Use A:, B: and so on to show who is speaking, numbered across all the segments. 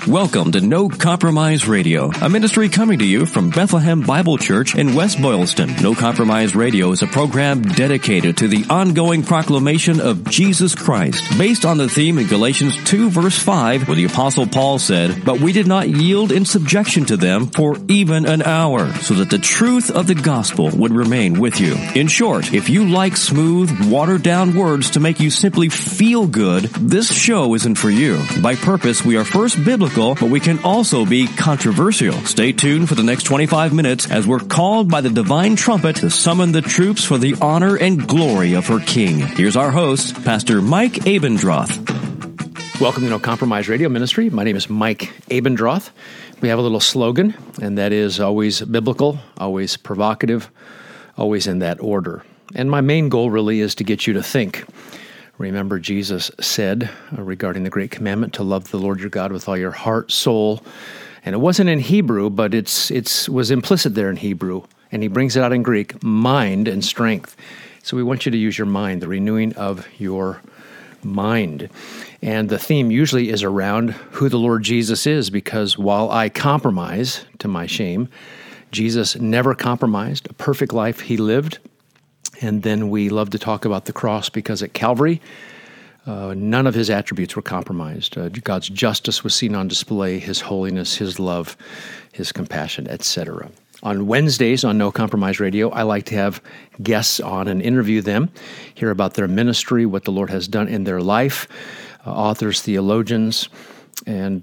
A: Welcome to No Compromise Radio, a ministry coming to you from Bethlehem Bible Church in West Boylston. No Compromise Radio is a program dedicated to the ongoing proclamation of Jesus Christ, based on the theme in Galatians 2 verse 5, where the Apostle Paul said, "But we did not yield in subjection to them for even an hour, so that the truth of the gospel would remain with you." In short, if you like smooth, watered-down words to make you simply feel good, this show isn't for you. By purpose, we are first biblical, but we can also be controversial. Stay tuned for the next 25 minutes as we're called by the divine trumpet to summon the troops for the honor and glory of her King. Here's our host, Pastor Mike Abendroth.
B: Welcome to No Compromise Radio Ministry. My name is Mike Abendroth. We have a little slogan, and that is always biblical, always provocative, always in that order. And my main goal really is to get you to think. Remember, Jesus said regarding the great commandment to love the Lord your God with all your heart, soul, and it wasn't in Hebrew, but it was implicit there in Hebrew, and he brings it out in Greek, mind and strength. So we want you to use your mind, the renewing of your mind. And the theme usually is around who the Lord Jesus is, because while I compromise, to my shame, Jesus never compromised, a perfect life he lived. And then we love to talk about the cross because at Calvary, none of his attributes were compromised. God's justice was seen on display, his holiness, his love, his compassion, etc. On Wednesdays on No Compromise Radio, I like to have guests on and interview them, hear about their ministry, what the Lord has done in their life, authors, theologians, and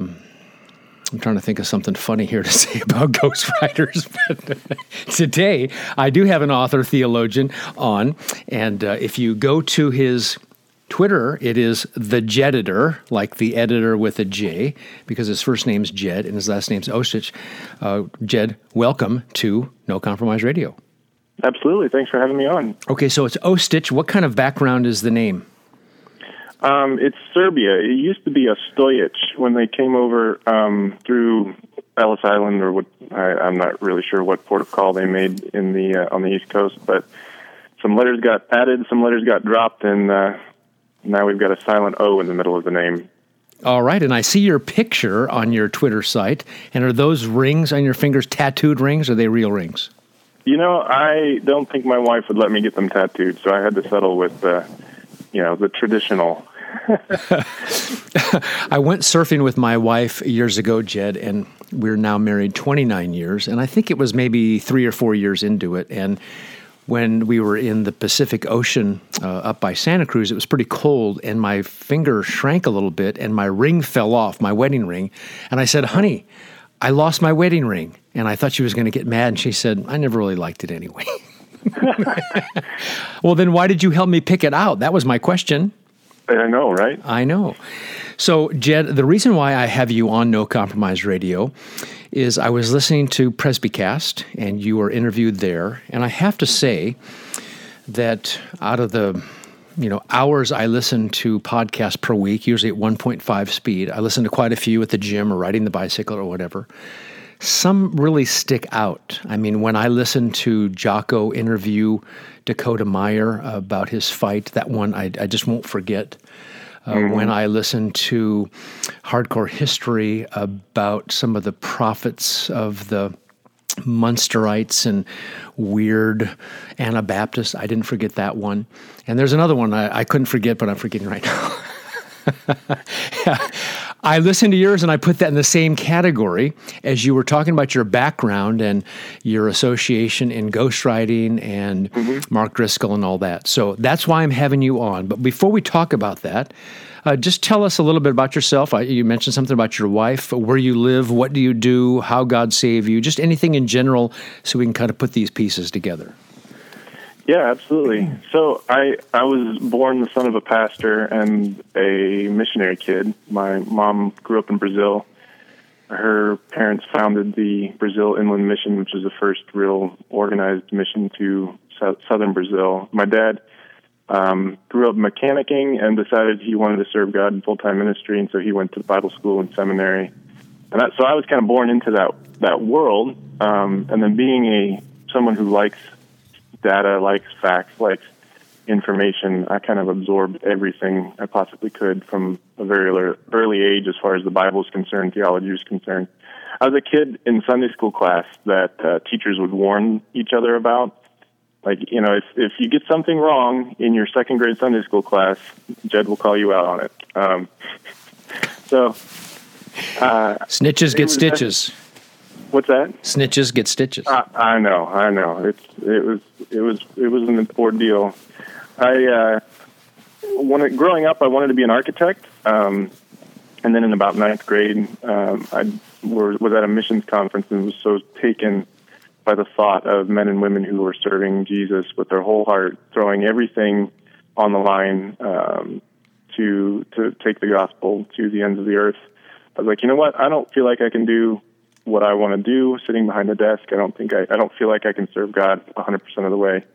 B: I'm trying to think of something funny here to say about ghostwriters, but today I do have an author theologian on, and if you go to his Twitter, it is the Jeditor, like the editor with a J, because his first name's Jed and his last name's Ostich. Jed, welcome to No Compromise Radio.
C: Absolutely. Thanks for having me on.
B: Okay, so it's Ostich. What kind of background is the name?
C: It's Serbia. It used to be a Stojic when they came over through Ellis Island, or what I'm not really sure what port of call they made in the on the East Coast. But some letters got added, some letters got dropped, and now we've got a silent O in the middle of the name.
B: All right, and I see your picture on your Twitter site. And are those rings on your fingers tattooed rings, or are they real rings?
C: You know, I don't think my wife would let me get them tattooed, so I had to settle with the traditional.
B: I went surfing with my wife years ago, Jed, and we're now married 29 years, and I think it was maybe 3 or 4 years into it, and when we were in the Pacific Ocean up by Santa Cruz, it was pretty cold, and my finger shrank a little bit, and my ring fell off, my wedding ring, and I said, "Honey, I lost my wedding ring," and I thought she was going to get mad, and she said, "I never really liked it anyway." Well, then why did you help me pick it out? That was my question.
C: I know, right?
B: I know. So, Jed, the reason why I have you on No Compromise Radio is I was listening to Presbycast, and you were interviewed there, and I have to say that out of the hours I listen to podcasts per week, usually at 1.5 speed, I listen to quite a few at the gym or riding the bicycle or whatever. Some really stick out. I mean, when I listen to Jocko interview Dakota Meyer about his fight, that one I just won't forget. When I listen to Hardcore History about some of the prophets of the Munsterites and weird Anabaptists, I didn't forget that one. And there's another one I couldn't forget, but I'm forgetting right now. I listened to yours, and I put that in the same category as you were talking about your background and your association in ghostwriting and Mark Driscoll and all that. So that's why I'm having you on. But before we talk about that, just tell us a little bit about yourself. You mentioned something about your wife, where you live, what do you do, how God saved you, just anything in general so we can kind of put these pieces together.
C: Yeah, absolutely. So I was born the son of a pastor and a missionary kid. My mom grew up in Brazil. Her parents founded the Brazil Inland Mission, which was the first real organized mission to southern Brazil. My dad grew up mechanicking and decided he wanted to serve God in full-time ministry, and so he went to Bible school and seminary. And so I was kind of born into that world, and then being someone who likes data, likes facts, likes information. I kind of absorbed everything I possibly could from a very early age as far as the Bible is concerned, theology is concerned. I was a kid in Sunday school class that teachers would warn each other about. Like, if you get something wrong in your second grade Sunday school class, Jed will call you out on it.
B: Snitches get stitches.
C: What's that?
B: Snitches get stitches.
C: I know. It was an ordeal. Growing up, I wanted to be an architect. And then in about ninth grade, I was at a missions conference and was so taken by the thought of men and women who were serving Jesus with their whole heart, throwing everything on the line to take the gospel to the ends of the earth. I was like, you know what? I don't feel like I can do what I want to do sitting behind the desk. I don't feel like I can serve God 100% of the way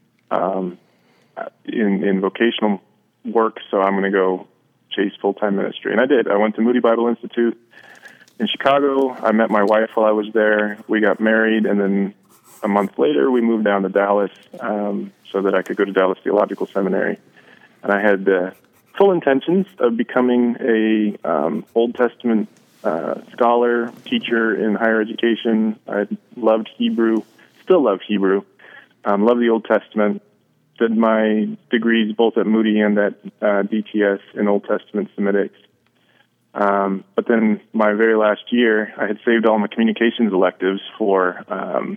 C: in vocational work. So I'm going to go chase full-time ministry. And I did. I went to Moody Bible Institute in Chicago. I met my wife while I was there. We got married, and then a month later we moved down to Dallas so that I could go to Dallas Theological Seminary. And I had full intentions of becoming a Old Testament scholar, teacher in higher education. I loved Hebrew, still love Hebrew, love the Old Testament. Did my degrees both at Moody and at DTS in Old Testament Semitics. But then my very last year, I had saved all my communications electives for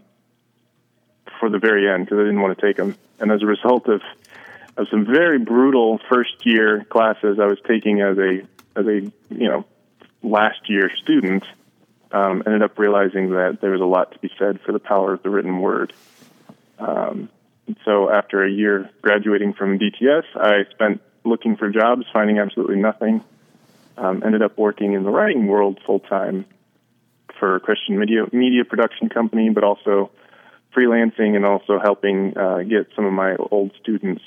C: the very end because I didn't want to take them. And as a result of some very brutal first year classes I was taking as a last year student, ended up realizing that there was a lot to be said for the power of the written word. So after a year graduating from DTS, I spent looking for jobs, finding absolutely nothing. Ended up working in the writing world full-time for a Christian media production company, but also freelancing and also helping get some of my old students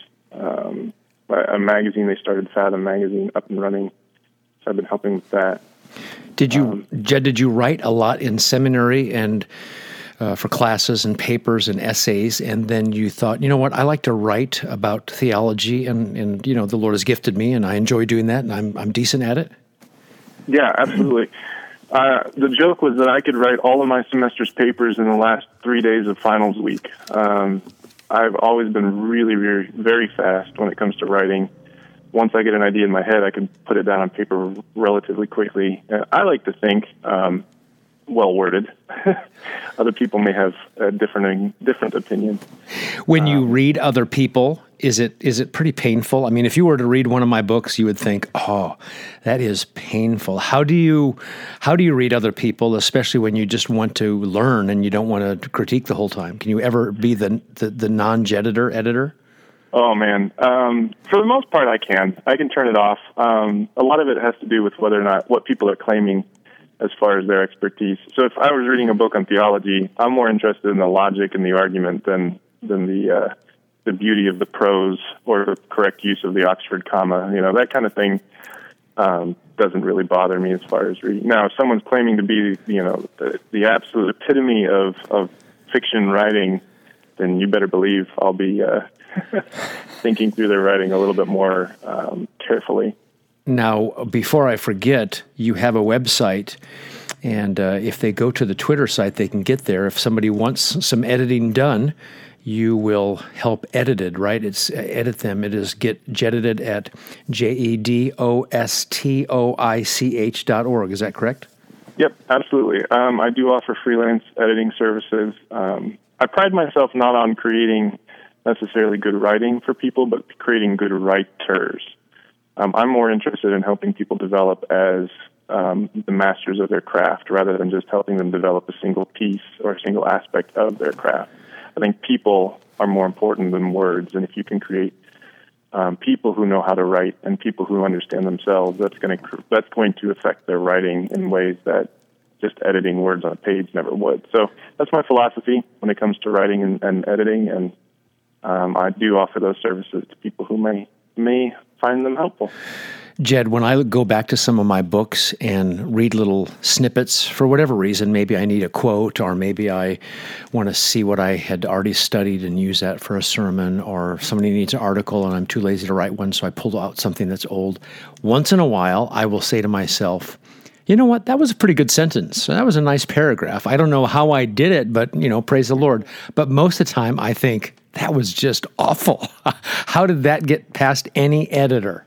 C: a magazine. They started Fathom Magazine up and running, so I've been helping with that.
B: Jed, did you write a lot in seminary and for classes and papers and essays, and then you thought, you know what, I like to write about theology, and the Lord has gifted me, and I enjoy doing that, and I'm decent at it? Yeah,
C: absolutely. The joke was that I could write all of my semester's papers in the last 3 days of finals week. I've always been really, very, very fast when it comes to writing. Once I get an idea in my head, I can put it down on paper relatively quickly. I like to think well-worded. Other people may have a different opinion.
B: When you read other people, is it pretty painful? I mean, if you were to read one of my books, you would think, "Oh, that is painful." How do you read other people, especially when you just want to learn and you don't want to critique the whole time? Can you ever be the non-Jeditor editor?
C: Oh man, for the most part, I can turn it off. A lot of it has to do with whether or not what people are claiming as far as their expertise. So if I was reading a book on theology, I'm more interested in the logic and the argument than the beauty of the prose or the correct use of the Oxford comma. That kind of thing doesn't really bother me as far as reading. Now, if someone's claiming to be, the absolute epitome of fiction writing, then you better believe I'll be thinking through their writing a little bit more carefully.
B: Now, before I forget, you have a website, and if they go to the Twitter site, they can get there. If somebody wants some editing done, you will help edit it, right? It's edit them. It is Get Jedited at JEDOSTOICH.org. Is that correct?
C: Yep, absolutely. I do offer freelance editing services. I pride myself not on creating necessarily good writing for people, but creating good writers. I'm more interested in helping people develop as the masters of their craft rather than just helping them develop a single piece or a single aspect of their craft. I think people are more important than words, and if you can create people who know how to write and people who understand themselves, that's going to affect their writing in ways that just editing words on a page never would. So that's my philosophy when it comes to writing and editing, and I do offer those services to people who may find them helpful.
B: Jed, when I go back to some of my books and read little snippets, for whatever reason, maybe I need a quote, or maybe I want to see what I had already studied and use that for a sermon, or somebody needs an article and I'm too lazy to write one, so I pull out something that's old. Once in a while, I will say to myself, you know what, that was a pretty good sentence. That was a nice paragraph. I don't know how I did it, but, praise the Lord. But most of the time, I think, that was just awful. How did that get past any editor?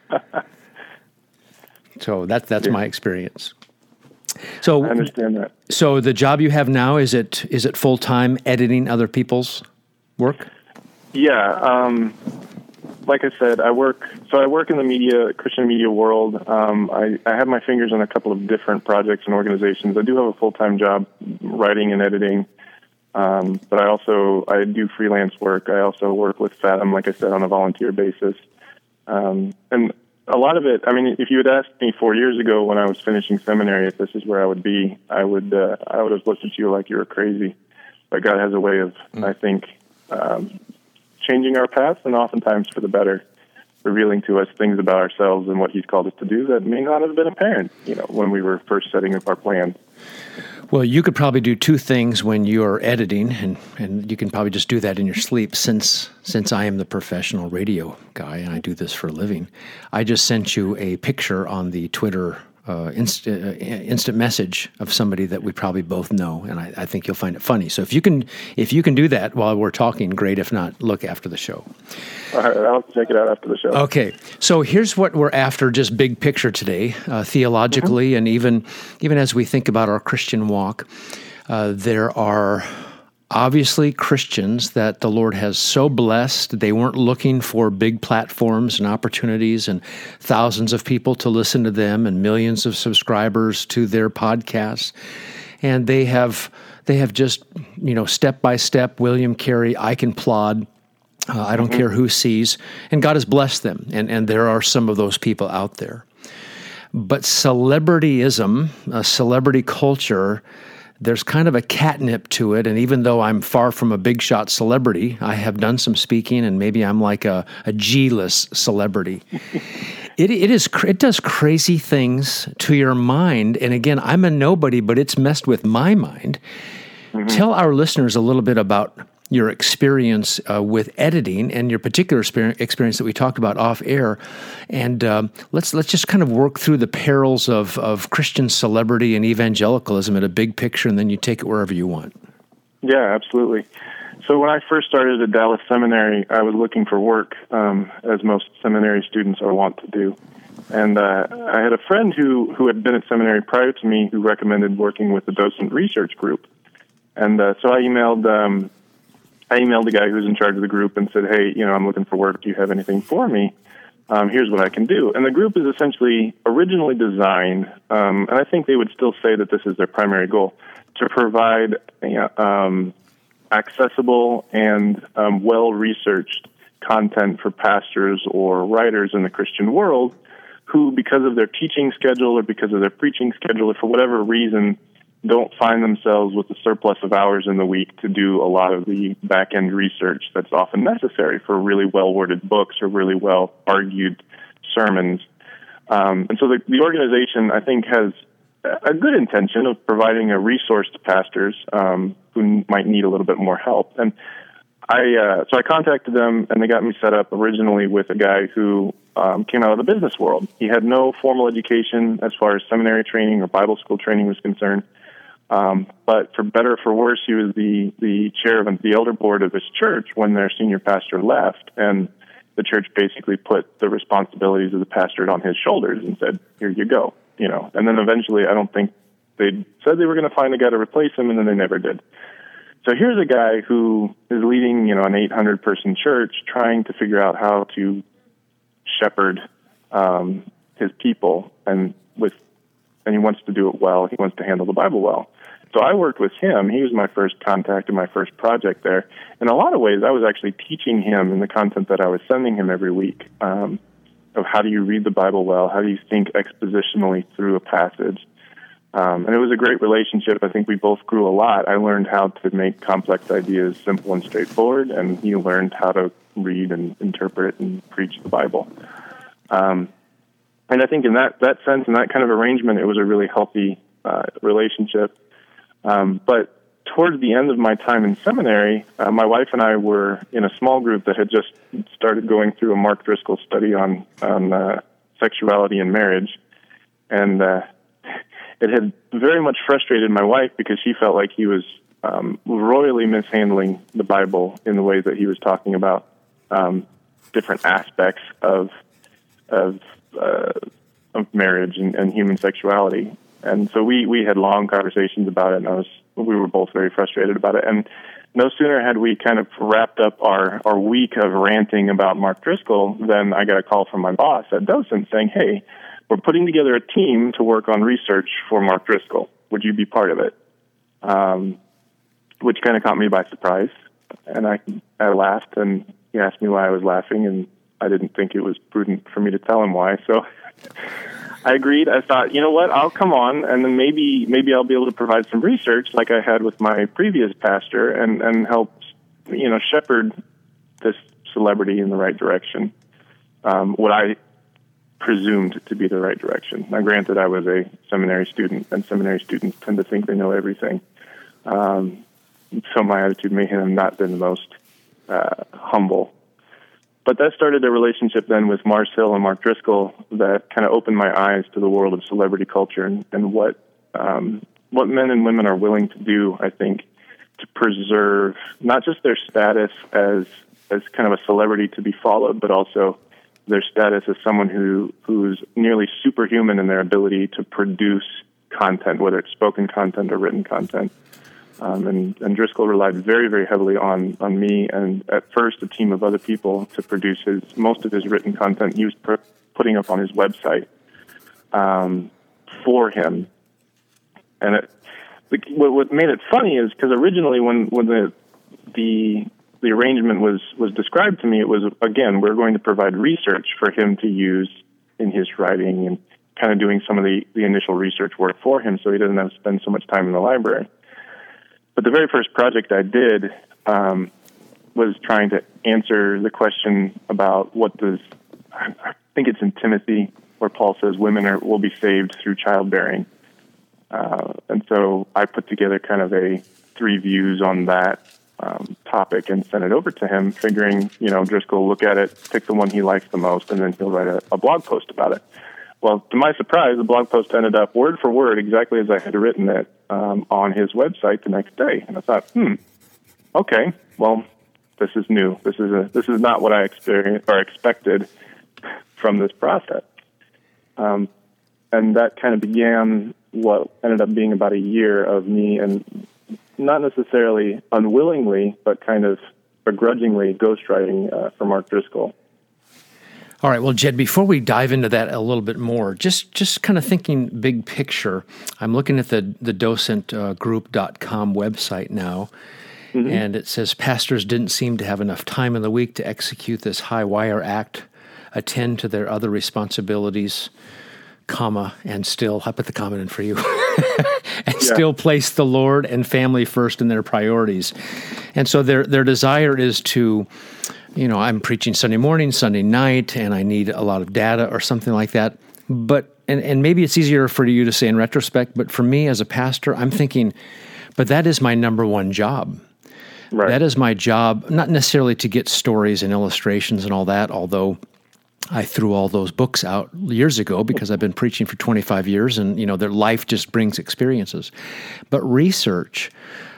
B: So that's my experience. So
C: I understand that.
B: So the job you have now, is it full-time editing other people's work?
C: Yeah. Like I said, I work in the Christian media world. I have my fingers on a couple of different projects and organizations. I do have a full-time job writing and editing, but I do freelance work. I also work with Fathom, like I said, on a volunteer basis. And a lot of it, if you had asked me 4 years ago when I was finishing seminary if this is where I would be, I would have looked at you like you were crazy. But God has a way of, I think, changing our paths, and oftentimes for the better, revealing to us things about ourselves and what He's called us to do that may not have been apparent, when we were first setting up our plans.
B: Well, you could probably do two things when you're editing, and you can probably just do that in your sleep. Since I am the professional radio guy and I do this for a living, I just sent you a picture on the Twitter instant message of somebody that we probably both know, and I think you'll find it funny. So if you can do that while we're talking, great. If not, look after the show.
C: All right, I'll check it out after the show.
B: Okay, so here's what we're after, just big picture today, theologically, and even as we think about our Christian walk, there are obviously Christians that the Lord has so blessed. They weren't looking for big platforms and opportunities and thousands of people to listen to them and millions of subscribers to their podcasts. And they have just, step by step, William Carey, I can plod. I don't care who sees. And God has blessed them. And there are some of those people out there. But celebrityism, celebrity culture, there's kind of a catnip to it, and even though I'm far from a big shot celebrity, I have done some speaking, and maybe I'm like a G-list celebrity. It does crazy things to your mind, and again, I'm a nobody, but it's messed with my mind. Mm-hmm. Tell our listeners a little bit about your experience with editing and your particular experience that we talked about off air, and let's just kind of work through the perils of Christian celebrity and evangelicalism at a big picture, and then you take it wherever you want.
C: Yeah, absolutely. So when I first started at Dallas Seminary, I was looking for work, as most seminary students are wont to do. And I had a friend who had been at seminary prior to me who recommended working with the docent research group. And so I emailed the guy who was in charge of the group and said, hey, I'm looking for work. Do you have anything for me? Here's what I can do. And the group is essentially originally designed, and I think they would still say that this is their primary goal, to provide accessible and well-researched content for pastors or writers in the Christian world who, because of their teaching schedule or because of their preaching schedule or for whatever reason, don't find themselves with a surplus of hours in the week to do a lot of the back-end research that's often necessary for really well-worded books or really well-argued sermons. And so the organization, I think, has a good intention of providing a resource to pastors who might need a little bit more help. And so I contacted them, and they got me set up originally with a guy who came out of the business world. He had no formal education as far as seminary training or Bible school training was concerned. But for better or for worse, he was the chair of the elder board of his church when their senior pastor left, and the church basically put the responsibilities of the pastorate on his shoulders and said, here you go, And then eventually, I don't think they said they were going to find a guy to replace him, and then they never did. So here's a guy who is leading, an 800-person church, trying to figure out how to shepherd his people, and he wants to do it well. He wants to handle the Bible well. So I worked with him. He was my first contact and my first project there. In a lot of ways, I was actually teaching him in the content that I was sending him every week of how do you read the Bible well, how do you think expositionally through a passage. And it was a great relationship. I think we both grew a lot. I learned how to make complex ideas simple and straightforward, and he learned how to read and interpret and preach the Bible. And And I think in that sense, in that kind of arrangement, it was a really healthy relationship. But towards the end of my time in seminary, my wife and I were in a small group that had just started going through a Mark Driscoll study on sexuality and marriage. And it had very much frustrated my wife because she felt like he was royally mishandling the Bible in the way that he was talking about different aspects of marriage and human sexuality. And so we had long conversations about it, and we were both very frustrated about it. And no sooner had we kind of wrapped up our week of ranting about Mark Driscoll than I got a call from my boss at Docent saying, "Hey, we're putting together a team to work on research for Mark Driscoll. Would you be part of it?" Which kind of caught me by surprise. And I laughed, and he asked me why I was laughing, and I didn't think it was prudent for me to tell him why. So I agreed. I thought, you know what, I'll come on, and then maybe I'll be able to provide some research like I had with my previous pastor and help, shepherd this celebrity in the right direction. What I presumed to be the right direction. Now, granted, I was a seminary student, and seminary students tend to think they know everything. So my attitude may have not been the most humble. But that started a relationship then with Mars Hill and Mark Driscoll that kind of opened my eyes to the world of celebrity culture and what men and women are willing to do, I think, to preserve not just their status as kind of a celebrity to be followed, but also their status as someone who's nearly superhuman in their ability to produce content, whether it's spoken content or written content. And Driscoll relied very, very heavily on me and at first a team of other people to produce most of his written content he was putting up on his website for him. And what made it funny is because originally when the arrangement was described to me, it was, again, we're going to provide research for him to use in his writing and kind of doing some of the initial research work for him so he doesn't have to spend so much time in the library. But the very first project I did was trying to answer the question about I think it's in Timothy, where Paul says women will be saved through childbearing. And so I put together kind of 3 views on that topic and sent it over to him, figuring, Driscoll will look at it, pick the one he likes the most, and then he'll write a blog post about it. Well, to my surprise, the blog post ended up word for word exactly as I had written it on his website the next day. And I thought, okay, well, this is new. This is not what I experienced or expected from this process. And that kind of began what ended up being about a year of me, and not necessarily unwillingly, but kind of begrudgingly ghostwriting for Mark Driscoll.
B: All right, well, Jed, before we dive into that a little bit more, just kind of thinking big picture, I'm looking at the docentgroup.com website now, and it says pastors didn't seem to have enough time in the week to execute this high wire act, attend to their other responsibilities, and still, I put the comment in for you, and still place the Lord and family first in their priorities. And so their desire is to, I'm preaching Sunday morning, Sunday night, and I need a lot of data or something like that. But, and maybe it's easier for you to say in retrospect, but for me as a pastor, I'm thinking, but that is my number one job. Right. That is my job, not necessarily to get stories and illustrations and all that, although I threw all those books out years ago because I've been preaching for 25 years and, their life just brings experiences. But research,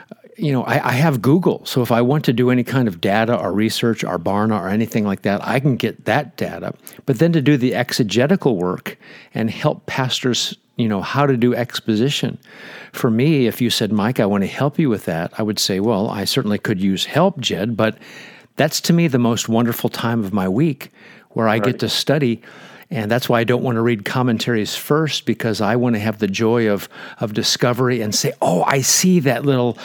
B: I have Google, so if I want to do any kind of data or research or Barna or anything like that, I can get that data. But then to do the exegetical work and help pastors, how to do exposition. For me, if you said, Mike, I want to help you with that, I would say, well, I certainly could use help, Jed, but that's to me the most wonderful time of my week where I get to study. And that's why I don't want to read commentaries first, because I want to have the joy of discovery and say, oh, I see that little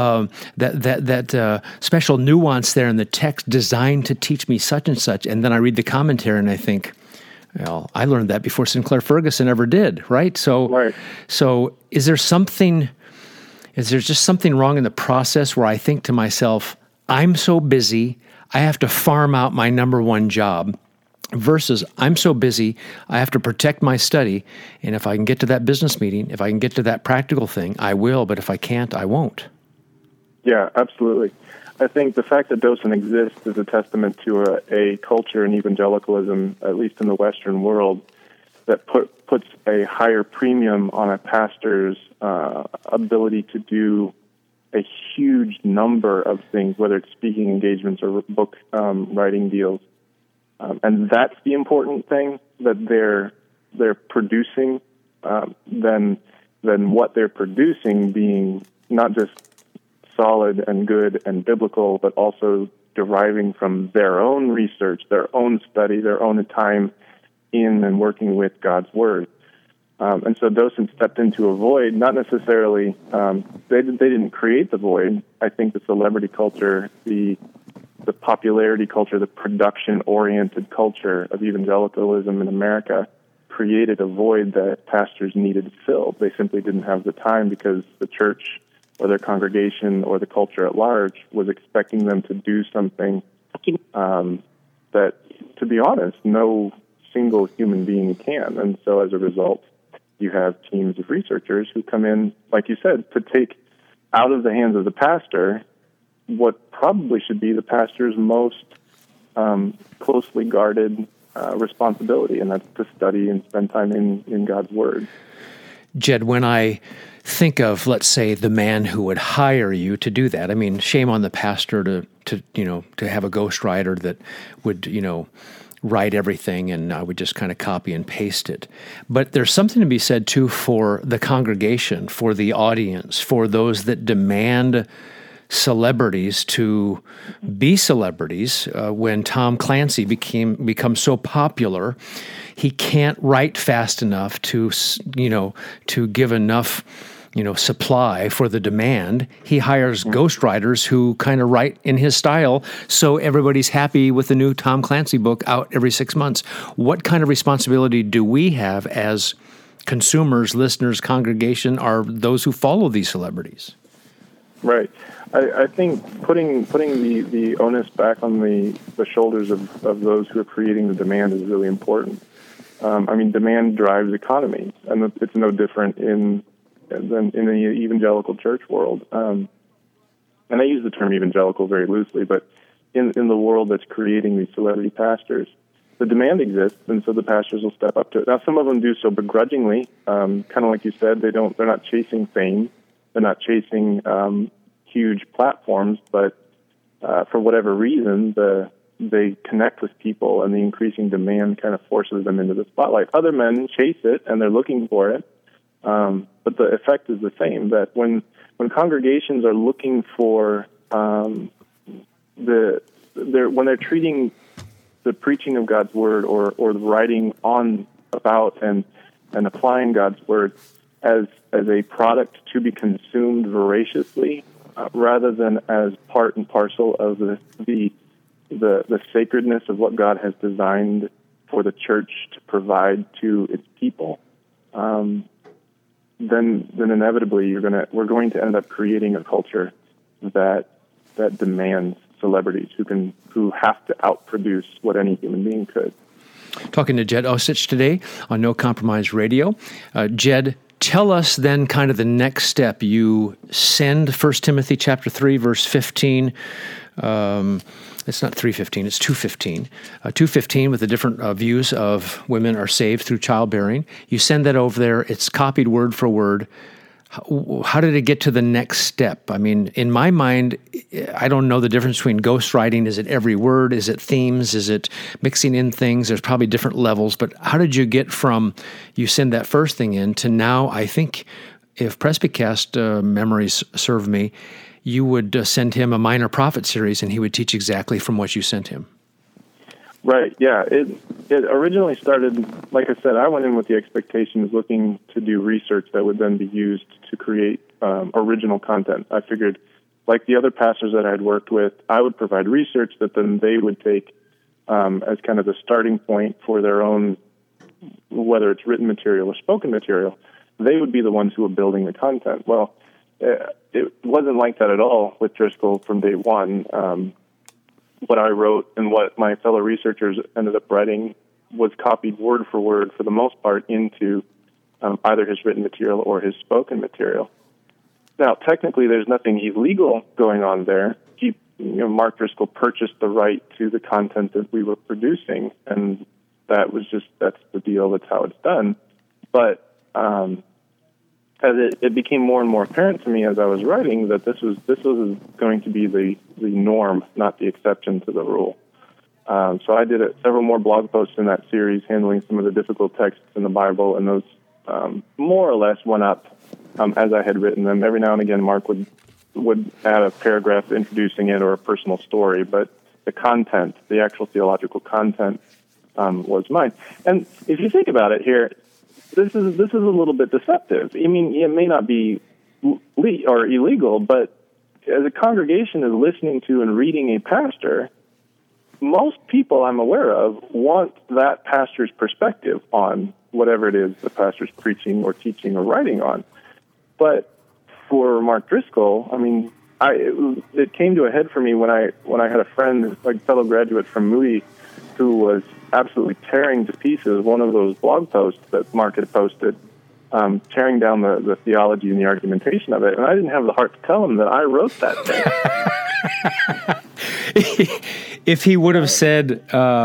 B: special nuance there in the text designed to teach me such and such. And then I read the commentary and I think, well, I learned that before Sinclair Ferguson ever did, right? So is there just something wrong in the process where I think to myself, I'm so busy, I have to farm out my number one job, versus I'm so busy, I have to protect my study, and if I can get to that business meeting, if I can get to that practical thing, I will, but if I can't, I won't.
C: Yeah, absolutely. I think the fact that docent exists is a testament to a culture in evangelicalism, at least in the Western world, that puts a higher premium on a pastor's ability to do a huge number of things, whether it's speaking engagements or book writing deals. And that's the important thing, that they're producing, than what they're producing being not just solid and good and biblical, but also deriving from their own research, their own study, their own time in and working with God's Word. And so docents stepped into a void, not necessarily, they didn't create the void. I think the celebrity culture, the popularity culture, the production-oriented culture of evangelicalism in America created a void that pastors needed to fill. They simply didn't have the time because the church or their congregation or the culture at large was expecting them to do something that, to be honest, no single human being can. And so as a result, you have teams of researchers who come in, like you said, to take out of the hands of the pastor what probably should be the pastor's most closely guarded responsibility, and that's to study and spend time in God's Word.
B: Jed, when I think of, let's say, the man who would hire you to do that, I mean, shame on the pastor to have a ghostwriter that would, write everything and I would just kind of copy and paste it. But there's something to be said, too, for the congregation, for the audience, for those that demand celebrities to be celebrities. When Tom Clancy becomes so popular, he can't write fast enough to give enough supply for the demand. He hires ghostwriters who kind of write in his style, so everybody's happy with the new Tom Clancy book out every 6 months. What kind of responsibility do we have as consumers, listeners, congregation, are those who follow these celebrities?
C: Right. I think putting the onus back on the shoulders of those who are creating the demand is really important. Demand drives economies, and it's no different than in the evangelical church world. And I use the term evangelical very loosely, but in the world that's creating these celebrity pastors, the demand exists, and so the pastors will step up to it. Now, some of them do so begrudgingly, kind of like you said. They're not chasing fame, they're not chasing huge platforms, but for whatever reason, they connect with people, and the increasing demand kind of forces them into the spotlight. Other men chase it, and they're looking for it, but the effect is the same. That when congregations are looking for when they're treating the preaching of God's Word or the writing on about and applying God's Word as a product to be consumed voraciously, rather than as part and parcel of the sacredness of what God has designed for the church to provide to its people, then inevitably we're going to end up creating a culture that demands celebrities who have to outproduce what any human being could.
B: Talking to Jed Osich today on No Compromise Radio. Jed, tell us then kind of the next step. You send 1 Timothy chapter 3, verse 15. It's not 3:15, it's 2:15. 2:15 with the different views of women are saved through childbearing. You send that over there. It's copied word for word. How did it get to the next step? I mean, in my mind, I don't know the difference between ghostwriting. Is it every word? Is it themes? Is it mixing in things? There's probably different levels. But how did you get from you send that first thing in to now, I think, if Presbycast memories serve me, you would send him a Minor Prophet series, and he would teach exactly from what you sent him.
C: Right, yeah. It originally started, like I said, I went in with the expectation of looking to do research that would then be used to create original content. I figured, like the other pastors that I had worked with, I would provide research that then they would take as kind of the starting point for their own, whether it's written material or spoken material. They would be the ones who were building the content. Well, it wasn't like that at all with Driscoll from day one. what I wrote and what my fellow researchers ended up writing was copied word for word, for the most part, into either his written material or his spoken material. Now, technically, there's nothing illegal going on there. Mark Driscoll purchased the right to the content that we were producing, and that's the deal. That's how it's done. But as it became more and more apparent to me as I was writing that this was going to be the norm, not the exception to the rule. So I did several more blog posts in that series, handling some of the difficult texts in the Bible, and those more or less went up as I had written them. Every now and again, Mark would add a paragraph introducing it or a personal story, but the content, the actual theological content, was mine. And if you think about it here, this is a little bit deceptive. I mean, it may not be or illegal, but as a congregation is listening to and reading a pastor, most people I'm aware of want that pastor's perspective on whatever it is the pastor's preaching or teaching or writing on. But for Mark Driscoll, I mean, it came to a head for me when I had a friend, a fellow graduate from Moody, who was absolutely tearing to pieces one of those blog posts that Mark had posted, tearing down the theology and the argumentation of it. And I didn't have the heart to tell him that I wrote that thing.
B: If he would have said,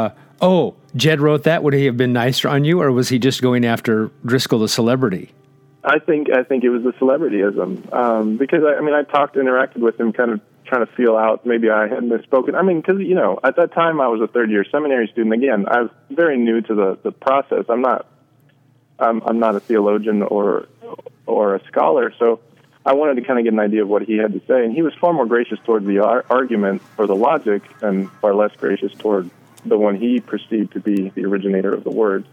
B: Jed wrote that, would he have been nicer on you, or was he just going after Driscoll, the celebrity?
C: I think it was the celebrityism, because I talked, interacted with him, kind of trying to feel out maybe I had misspoken. I mean, because at that time I was a third-year seminary student. Again, I was very new to the process. I'm not a theologian or a scholar, so I wanted to kind of get an idea of what he had to say. And he was far more gracious toward the argument or the logic, and far less gracious toward the one he perceived to be the originator of the words.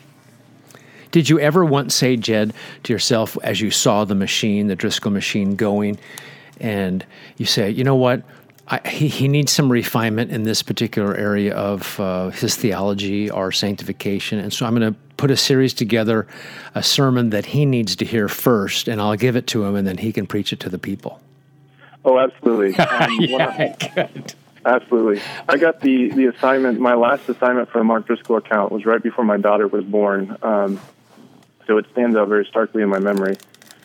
B: Did you ever once say, Jed, to yourself, as you saw the Driscoll machine going, and you say, you know what, he needs some refinement in this particular area of his theology or sanctification, and so I'm going to put a series together, a sermon that he needs to hear first, and I'll give it to him, and then he can preach it to the people?
C: Oh, absolutely.
B: Good.
C: Absolutely. I got the assignment, my last assignment for the Mark Driscoll account was right before my daughter was born, so it stands out very starkly in my memory.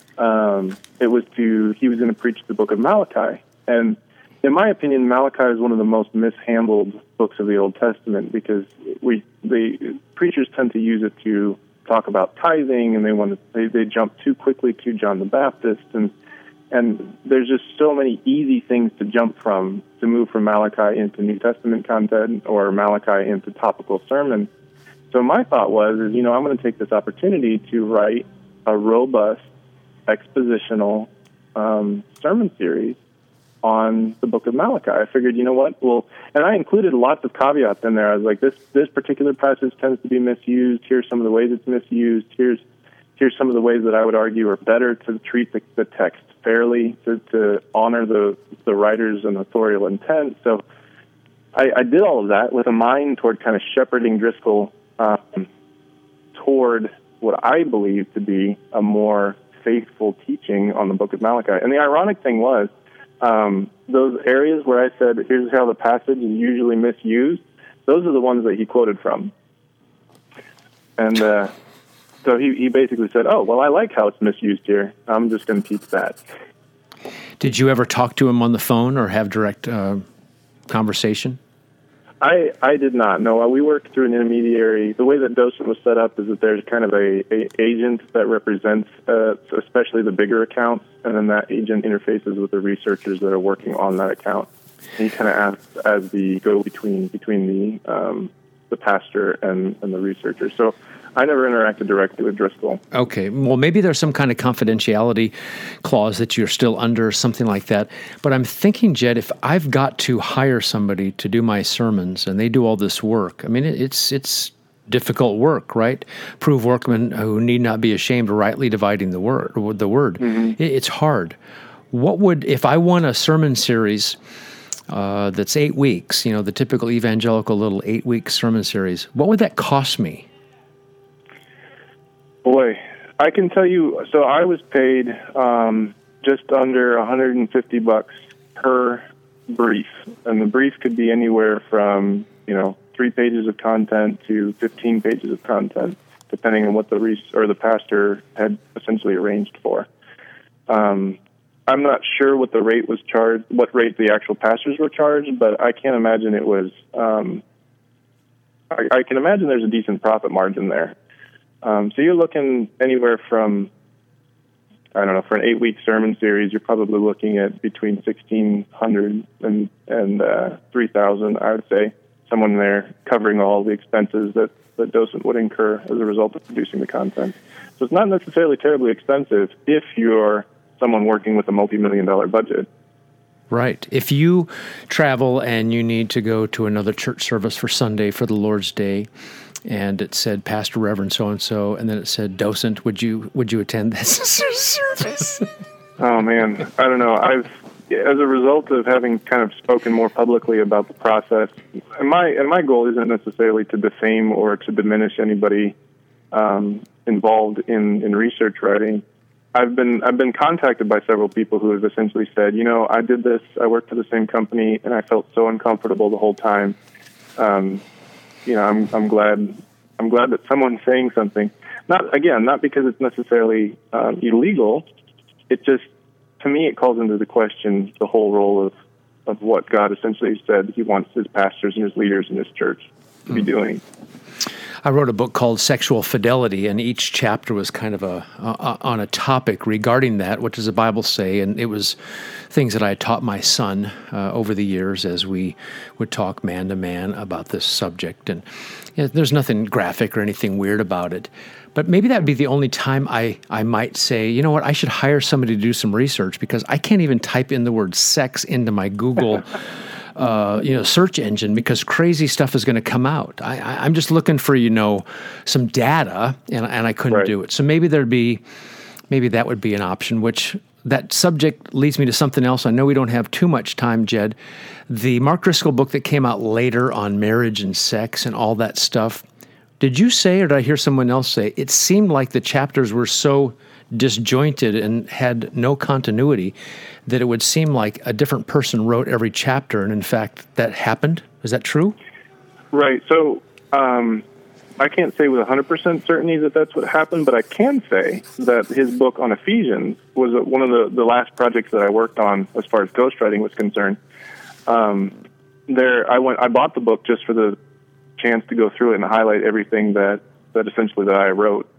C: He was going to preach the book of Malachi. And in my opinion, Malachi is one of the most mishandled books of the Old Testament, because the preachers tend to use it to talk about tithing, and they jump too quickly to John the Baptist, and there's just so many easy things to move from Malachi into New Testament content or Malachi into topical sermons. So my thought was, I'm going to take this opportunity to write a robust expositional sermon series on the book of Malachi. I figured, and I included lots of caveats in there. I was like, this particular passage tends to be misused. Here's some of the ways it's misused. Here's some of the ways that I would argue are better to treat the text fairly, to honor the writer's and authorial intent. So I did all of that with a mind toward kind of shepherding Driscoll toward what I believe to be a more faithful teaching on the book of Malachi. And the ironic thing was, those areas where I said, here's how the passage is usually misused, those are the ones that he quoted from. And so he basically said, oh, well, I like how it's misused here. I'm just going to teach that.
B: Did you ever talk to him on the phone or have direct conversation?
C: I did not. No, we worked through an intermediary. The way that Docent was set up is that there's kind of a agent that represents especially the bigger accounts, and then that agent interfaces with the researchers that are working on that account. And he kind of acts as the go-between between the pastor and the researcher. So I never interacted directly with Driscoll.
B: Okay. Well, maybe there's some kind of confidentiality clause that you're still under, something like that. But I'm thinking, Jed, if I've got to hire somebody to do my sermons and they do all this work, I mean, it's difficult work, right? Prove workmen who need not be ashamed, rightly dividing the word. Mm-hmm. It's hard. If I want a sermon series that's 8 weeks, the typical evangelical little 8-week sermon series, what would that cost me?
C: Boy, I can tell you, so I was paid just under $150 per brief, and the brief could be anywhere from 3 pages of content to 15 pages of content, depending on what the pastor had essentially arranged for. I'm not sure what the rate was charged, what rate the actual pastors were charged, but I can't imagine it was. I can imagine there's a decent profit margin there. So you're looking anywhere from, I don't know, for an 8-week sermon series, you're probably looking at between $1,600 and $3,000, I would say. Someone there covering all the expenses that the docent would incur as a result of producing the content. So it's not necessarily terribly expensive if you're someone working with a multi-million-dollar budget.
B: Right. If you travel and you need to go to another church service for Sunday for the Lord's Day, and it said Pastor Reverend so-and-so, and then it said docent, would you attend this service?
C: Oh, man. I don't know. As a result of having kind of spoken more publicly about the process, and my goal isn't necessarily to defame or to diminish anybody involved in research writing. I've been contacted by several people who have essentially said, I did this, I worked for the same company, and I felt so uncomfortable the whole time. I'm glad that someone's saying something. Not because it's necessarily illegal. It just, to me, it calls into the question the whole role of what God essentially said He wants His pastors and His leaders in His church to be doing.
B: I wrote a book called Sexual Fidelity, and each chapter was kind of on a topic regarding that. What does the Bible say? And it was things that I had taught my son over the years as we would talk man to man about this subject. And there's nothing graphic or anything weird about it. But maybe that would be the only time I might say, you know what, I should hire somebody to do some research, because I can't even type in the word sex into my Google search engine, because crazy stuff is going to come out. I'm just looking for, some data, and I couldn't do it. So maybe that would be an option, which that subject leads me to something else. I know we don't have too much time, Jed. The Mark Driscoll book that came out later on marriage and sex and all that stuff, did you say, or did I hear someone else say, it seemed like the chapters were so disjointed and had no continuity that it would seem like a different person wrote every chapter, and in fact, that happened? Is that true?
C: Right. So I can't say with 100% certainty that that's what happened, but I can say that his book on Ephesians was one of the last projects that I worked on as far as ghostwriting was concerned. I bought the book just for the chance to go through it and highlight everything that essentially I wrote.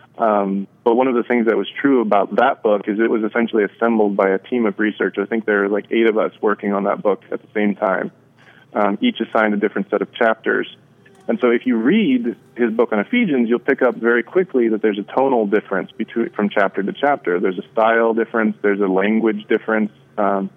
C: But one of the things that was true about that book is it was essentially assembled by a team of researchers. I think there were like 8 of us working on that book at the same time, each assigned a different set of chapters. And so if you read his book on Ephesians, you'll pick up very quickly that there's a tonal difference from chapter to chapter. There's a style difference. There's a language difference. And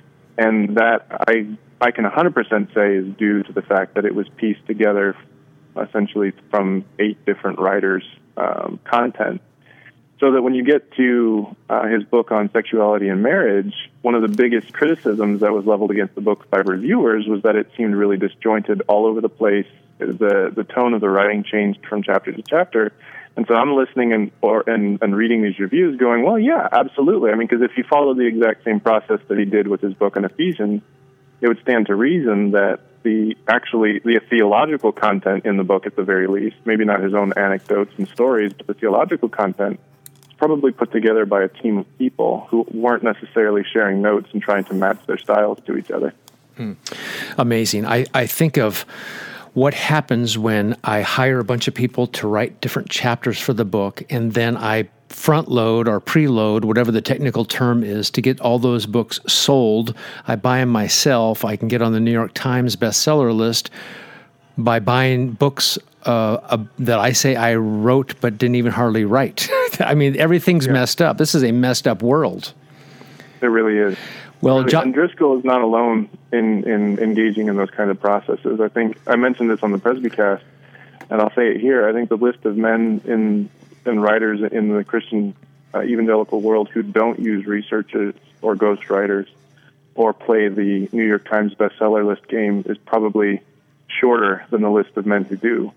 C: that I can 100% say is due to the fact that it was pieced together essentially from 8 different writers' content. So that when you get to his book on sexuality and marriage, one of the biggest criticisms that was leveled against the book by reviewers was that it seemed really disjointed all over the place. The tone of the writing changed from chapter to chapter. And so I'm listening and reading these reviews going, well, yeah, absolutely. I mean, because if you follow the exact same process that he did with his book on Ephesians, it would stand to reason that the theological content in the book, at the very least, maybe not his own anecdotes and stories, but the theological content is probably put together by a team of people who weren't necessarily sharing notes and trying to match their styles to each other.
B: Amazing. I think of what happens when I hire a bunch of people to write different chapters for the book, and then I front load or preload, whatever the technical term is, to get all those books sold. I buy them myself. I can get on the New York Times bestseller list by buying books that I say I wrote but didn't even hardly write. I mean, everything's messed up. This is a messed up world.
C: It really is.
B: Well,
C: and Driscoll is not alone in engaging in those kind of processes. I think I mentioned this on the Presbycast, and I'll say it here. I think the list of men and writers in the Christian evangelical world who don't use researchers or ghostwriters or play the New York Times bestseller list game is probably shorter than the list of men who do.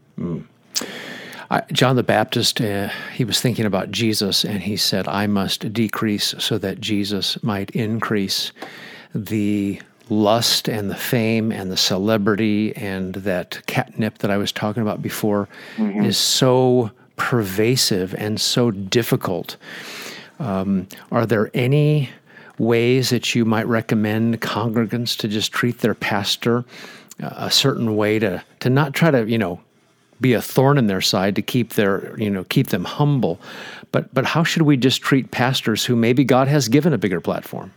B: John the Baptist, he was thinking about Jesus, and he said, I must decrease so that Jesus might increase. The lust and the fame and the celebrity and that catnip that I was talking about before is so pervasive and so difficult. Are there any ways that you might recommend congregants to just treat their pastor a certain way to not try to, be a thorn in their side, to keep them humble, but how should we just treat pastors who maybe God has given a bigger platform?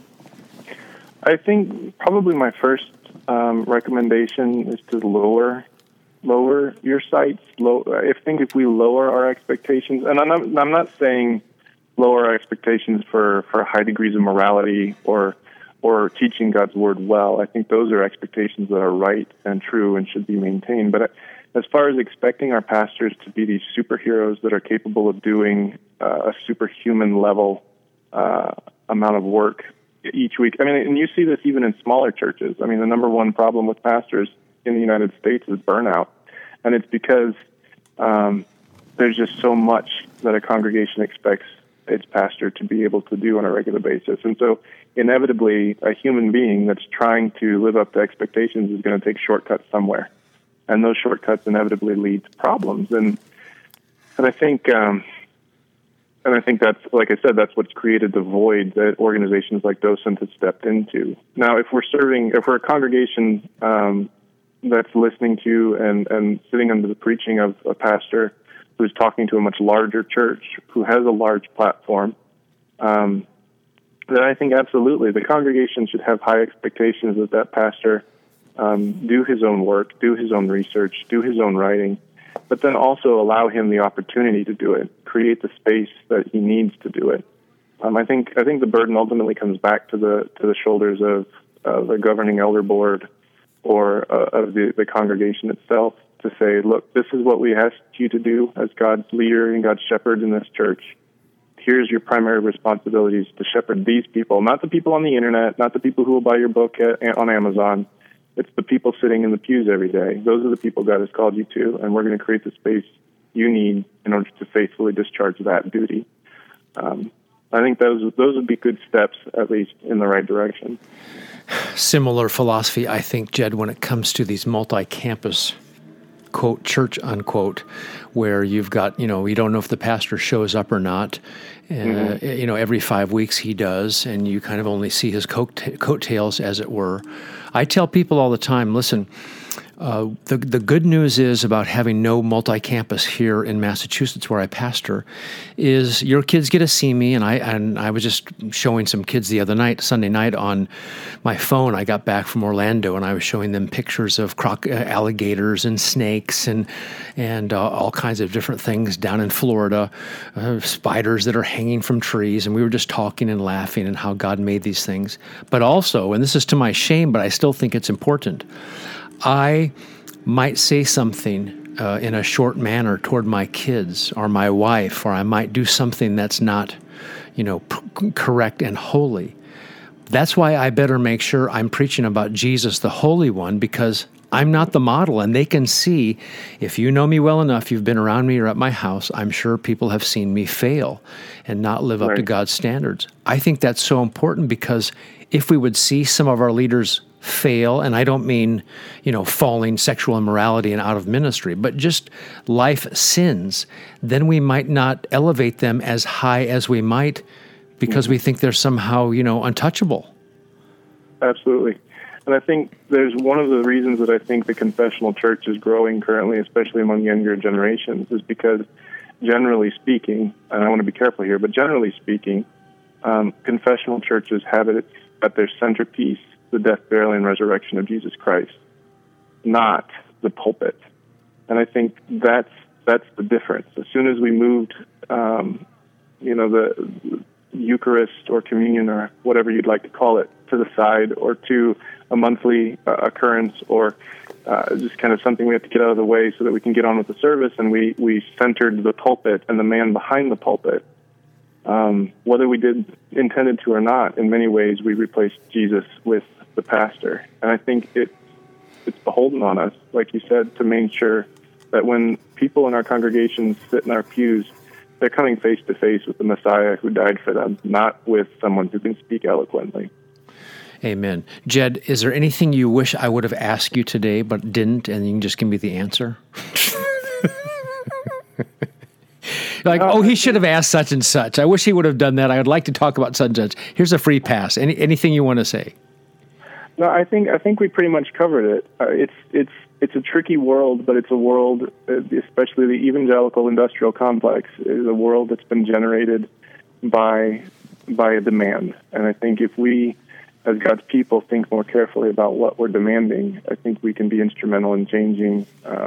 C: I think probably my first recommendation is to lower your sights. I think if we lower our expectations, and I'm not saying lower our expectations for high degrees of morality or teaching God's word well. I think those are expectations that are right and true and should be maintained. But as far as expecting our pastors to be these superheroes that are capable of doing a superhuman level amount of work each week, and you see this even in smaller churches. The number one problem with pastors in the United States is burnout, and it's because there's just so much that a congregation expects its pastor to be able to do on a regular basis. And so inevitably, a human being that's trying to live up to expectations is going to take shortcuts somewhere. And those shortcuts inevitably lead to problems. And I think that's, like I said, that's what's created the void that organizations like Docent have stepped into. Now, if we're a congregation that's listening to and sitting under the preaching of a pastor who's talking to a much larger church, who has a large platform, then I think absolutely the congregation should have high expectations that pastor do his own work, do his own research, do his own writing, but then also allow him the opportunity to do it, create the space that he needs to do it. I think the burden ultimately comes back to the shoulders of the governing elder board or of the congregation itself, to say, look, this is what we asked you to do as God's leader and God's shepherd in this church. Here's your primary responsibilities to shepherd these people, not the people on the internet, not the people who will buy your book on Amazon. It's the people sitting in the pews every day. Those are the people God has called you to, and we're going to create the space you need in order to faithfully discharge that duty. I think those would be good steps, at least in the right direction.
B: Similar philosophy, I think, Jed, when it comes to these multi-campus, quote, church, unquote, where you've got, you don't know if the pastor shows up or not. Every 5 weeks he does, and you kind of only see his coattails, as it were. I tell people all the time, listen, the good news is about having no multi-campus here in Massachusetts, where I pastor, is your kids get to see me. And I was just showing some kids the other night, Sunday night, on my phone. I got back from Orlando, and I was showing them pictures of alligators and snakes and all kinds of different things down in Florida, spiders that are hanging from trees. And we were just talking and laughing and how God made these things. But also, and this is to my shame, but I still think it's important, I might say something in a short manner toward my kids or my wife, or I might do something that's not, correct and holy. That's why I better make sure I'm preaching about Jesus, the Holy One, because I'm not the model, and they can see, if you know me well enough, you've been around me or at my house, I'm sure people have seen me fail and not live up to God's standards. I think that's so important, because if we would see some of our leaders fail, and I don't mean, falling sexual immorality and out of ministry, but just life sins, then we might not elevate them as high as we might, because we think they're somehow, untouchable. Absolutely.
C: And I think there's one of the reasons that I think the confessional church is growing currently, especially among younger generations, is because generally speaking, and I want to be careful here, but generally speaking, confessional churches have it at their centerpiece the death, burial, and resurrection of Jesus Christ, not the pulpit. And I think that's the difference. As soon as we moved, the Eucharist or communion or whatever you'd like to call it to the side, or to a monthly occurrence, or just kind of something we have to get out of the way so that we can get on with the service, and we centered the pulpit and the man behind the pulpit. Whether we intended to or not, in many ways we replaced Jesus with the pastor. And I think it's beholden on us, like you said, to make sure that when people in our congregations sit in our pews, they're coming face to face with the Messiah who died for them, not with someone who can speak eloquently.
B: Amen. Jed, is there anything you wish I would have asked you today but didn't, and you can just give me the answer? Like, he should have asked such and such. I wish he would have done that. I would like to talk about such and such. Here's a free pass. Anything you want to say?
C: No, I think we pretty much covered it. It's a tricky world, but it's a world, especially the evangelical industrial complex, is a world that's been generated by a demand. And I think if we, as God's people, think more carefully about what we're demanding, I think we can be instrumental in changing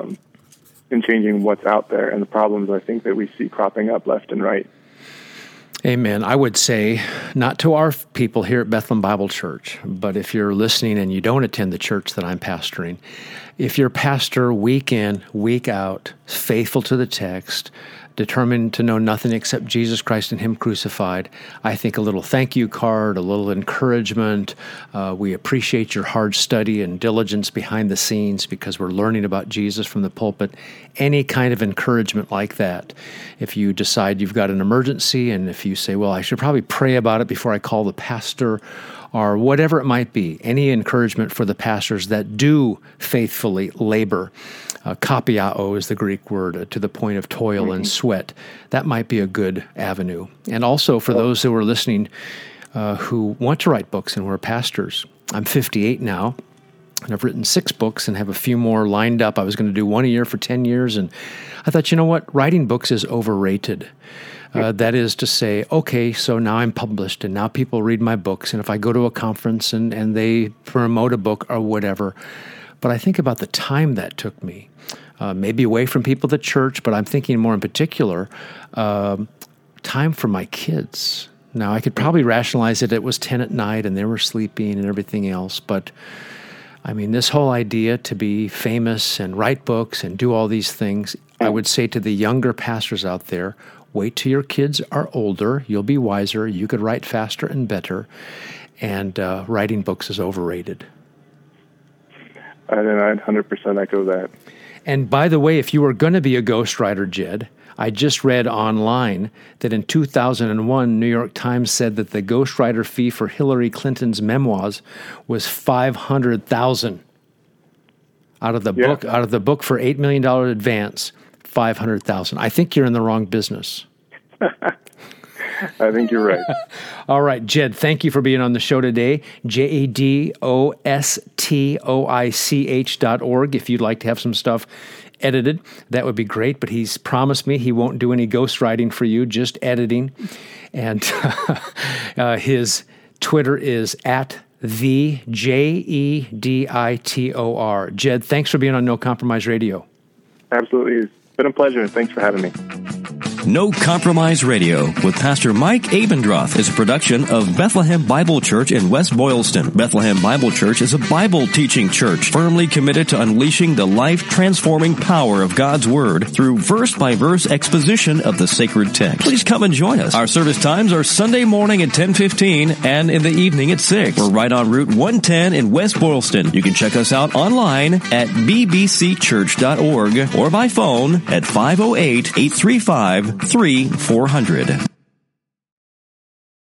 C: what's out there and the problems I think that we see cropping up left and right.
B: Amen. I would say, not to our people here at Bethlehem Bible Church, but if you're listening and you don't attend the church that I'm pastoring, if your pastor week in, week out, faithful to the text, determined to know nothing except Jesus Christ and Him crucified, I think a little thank you card, a little encouragement. We appreciate your hard study and diligence behind the scenes because we're learning about Jesus from the pulpit. Any kind of encouragement like that. If you decide you've got an emergency and if you say, well, I should probably pray about it before I call the pastor, or whatever it might be, any encouragement for the pastors that do faithfully labor. Kopiao is the Greek word, to the point of toil and sweat. That might be a good avenue. And also for those who are listening who want to write books and who are pastors. I'm 58 now, and I've written 6 books and have a few more lined up. I was going to do one a year for 10 years, and I thought, you know what? Writing books is overrated. That is to say, okay, so now I'm published, and now people read my books, and if I go to a conference and they promote a book or whatever, but I think about the time that took me. Maybe away from people at the church, but I'm thinking more in particular, time for my kids. Now, I could probably rationalize it was 10 at night and they were sleeping and everything else, but I mean, this whole idea to be famous and write books and do all these things, I would say to the younger pastors out there, wait till your kids are older, you'll be wiser, you could write faster and better, and writing books is overrated.
C: And I'd 100% echo that.
B: And by the way, if you were going to be a ghostwriter, Jed, I just read online that in 2001, New York Times said that the ghostwriter fee for Hillary Clinton's memoirs was $500,000. Out of the book for $8 million advance, $500,000. I think you're in the wrong business.
C: I think you're right.
B: All right, Jed, thank you for being on the show today. JADOSTOICH.org. If you'd like to have some stuff edited, that would be great. But he's promised me he won't do any ghostwriting for you, just editing. And his Twitter is at the JEDITOR. Jed, thanks for being on No Compromise Radio.
C: Absolutely. It's been a pleasure. Thanks for having me.
A: No Compromise Radio with Pastor Mike Abendroth is a production of Bethlehem Bible Church in West Boylston. Bethlehem Bible Church is a Bible teaching church firmly committed to unleashing the life-transforming power of God's Word through verse-by-verse exposition of the sacred text. Please come and join us. Our service times are Sunday morning at 10:15 and in the evening at 6. We're right on Route 110 in West Boylston. You can check us out online at bbcchurch.org or by phone at 508-835-3400.